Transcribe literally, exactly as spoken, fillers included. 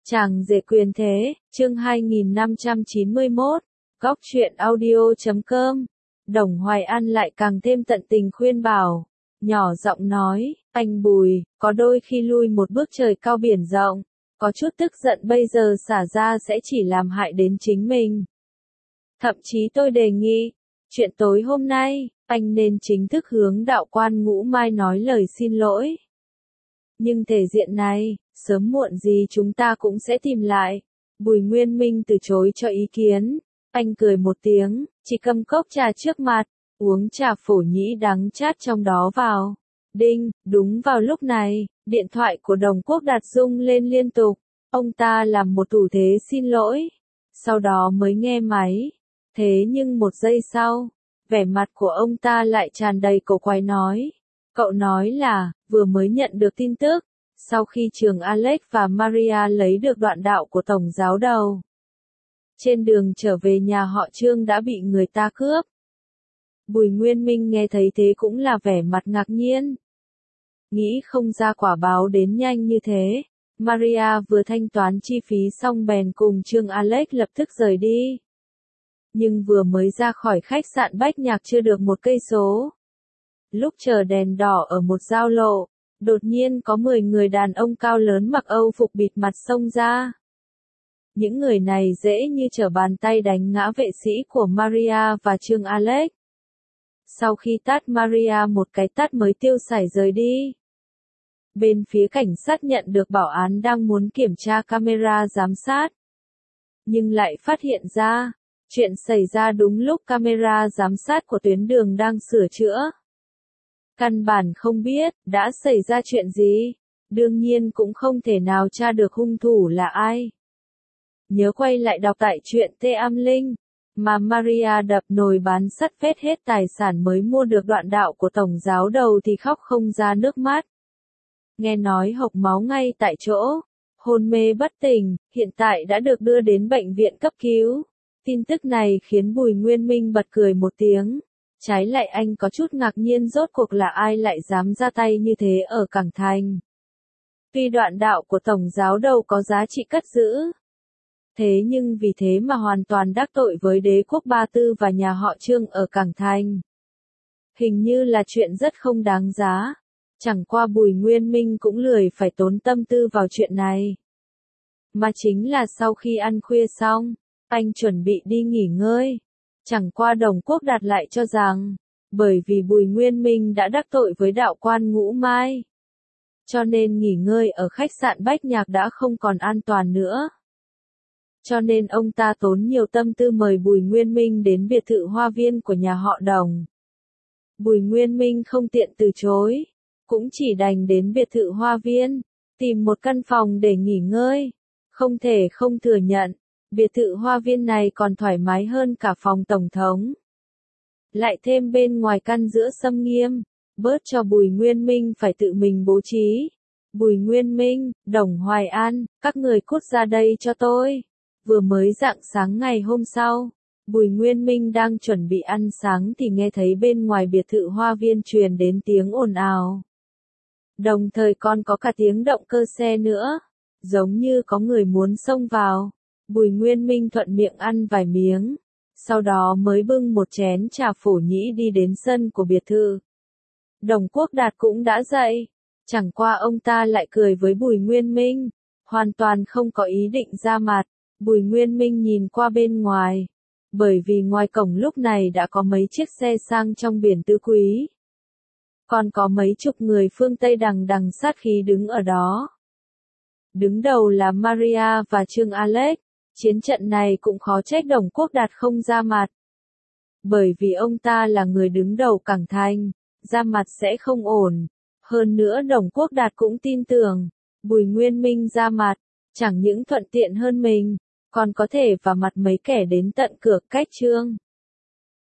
Chàng rể quyền thế, chương hai nghìn năm trăm chín mươi mốt, góc truyện audio chấm com. Đồng Hoài An lại càng thêm tận tình khuyên bảo, nhỏ giọng nói, anh Bùi, có đôi khi lui một bước trời cao biển rộng, có chút tức giận bây giờ xả ra sẽ chỉ làm hại đến chính mình. Thậm chí tôi đề nghị, chuyện tối hôm nay, anh nên chính thức hướng đạo quan Ngũ Mai nói lời xin lỗi. Nhưng thể diện này, sớm muộn gì chúng ta cũng sẽ tìm lại. Bùi Nguyên Minh từ chối cho ý kiến. Anh cười một tiếng, chỉ cầm cốc trà trước mặt, uống trà phổ nhĩ đắng chát trong đó vào. Đinh, đúng vào lúc này, điện thoại của Đồng Quốc Đạt rung lên liên tục. Ông ta làm một thủ thế xin lỗi. Sau đó mới nghe máy. Thế nhưng một giây sau, vẻ mặt của ông ta lại tràn đầy cổ quái nói. Cậu nói là, vừa mới nhận được tin tức, sau khi trường Alex và Maria lấy được đoạn đạo của Tổng giáo đầu. Trên đường trở về nhà họ Trương đã bị người ta cướp. Bùi Nguyên Minh nghe thấy thế cũng là vẻ mặt ngạc nhiên. Nghĩ không ra quả báo đến nhanh như thế. Maria vừa thanh toán chi phí xong bèn cùng Trương Alex lập tức rời đi. Nhưng vừa mới ra khỏi khách sạn Bách Nhạc chưa được một cây số. Lúc chờ đèn đỏ ở một giao lộ, đột nhiên có mười người đàn ông cao lớn mặc Âu phục bịt mặt xông ra. Những người này dễ như trở bàn tay đánh ngã vệ sĩ của Maria và Trương Alex. Sau khi tát Maria một cái tát mới tiêu sải rời đi. Bên phía cảnh sát nhận được bảo án đang muốn kiểm tra camera giám sát. Nhưng lại phát hiện ra, chuyện xảy ra đúng lúc camera giám sát của tuyến đường đang sửa chữa. Căn bản không biết, đã xảy ra chuyện gì, đương nhiên cũng không thể nào tra được hung thủ là ai. Nhớ quay lại đọc tại truyện Tê Am Linh, mà Maria đập nồi bán sắt phết hết tài sản mới mua được đoạn đạo của Tổng giáo đầu thì khóc không ra nước mắt. Nghe nói hộc máu ngay tại chỗ, hôn mê bất tỉnh, hiện tại đã được đưa đến bệnh viện cấp cứu. Tin tức này khiến Bùi Nguyên Minh bật cười một tiếng. Trái lại anh có chút ngạc nhiên rốt cuộc là ai lại dám ra tay như thế ở Cảng Thành. Tuy đoạn đạo của Tổng giáo đầu có giá trị cất giữ. Thế nhưng vì thế mà hoàn toàn đắc tội với đế quốc Ba Tư và nhà họ Trương ở Cảng Thành. Hình như là chuyện rất không đáng giá. Chẳng qua Bùi Nguyên Minh cũng lười phải tốn tâm tư vào chuyện này. Mà chính là sau khi ăn khuya xong, anh chuẩn bị đi nghỉ ngơi. Chẳng qua Đồng Quốc Đạt lại cho rằng, bởi vì Bùi Nguyên Minh đã đắc tội với đạo quan Ngũ Mai. Cho nên nghỉ ngơi ở khách sạn Bách Nhạc đã không còn an toàn nữa. Cho nên ông ta tốn nhiều tâm tư mời Bùi Nguyên Minh đến biệt thự hoa viên của nhà họ Đồng. Bùi Nguyên Minh không tiện từ chối, cũng chỉ đành đến biệt thự hoa viên, tìm một căn phòng để nghỉ ngơi. Không thể không thừa nhận. Biệt thự hoa viên này còn thoải mái hơn cả phòng tổng thống. Lại thêm bên ngoài căn giữa xâm nghiêm, bớt cho Bùi Nguyên Minh phải tự mình bố trí. Bùi Nguyên Minh, Đồng Hoài An, các người cút ra đây cho tôi. Vừa mới rạng sáng ngày hôm sau, Bùi Nguyên Minh đang chuẩn bị ăn sáng thì nghe thấy bên ngoài biệt thự hoa viên truyền đến tiếng ồn ào. Đồng thời còn có cả tiếng động cơ xe nữa, giống như có người muốn xông vào. Bùi Nguyên Minh thuận miệng ăn vài miếng, sau đó mới bưng một chén trà phổ nhĩ đi đến sân của biệt thự. Đồng Quốc Đạt cũng đã dậy, chẳng qua ông ta lại cười với Bùi Nguyên Minh, hoàn toàn không có ý định ra mặt. Bùi Nguyên Minh nhìn qua bên ngoài, bởi vì ngoài cổng lúc này đã có mấy chiếc xe sang trong biển tứ quý. Còn có mấy chục người phương Tây đằng đằng sát khí đứng ở đó. Đứng đầu là Maria và Trương Alex. Chiến trận này cũng khó trách Đồng Quốc Đạt không ra mặt. Bởi vì ông ta là người đứng đầu Cảng Thành, ra mặt sẽ không ổn. Hơn nữa Đồng Quốc Đạt cũng tin tưởng, Bùi Nguyên Minh ra mặt, chẳng những thuận tiện hơn mình, còn có thể vào mặt mấy kẻ đến tận cửa cách Trương.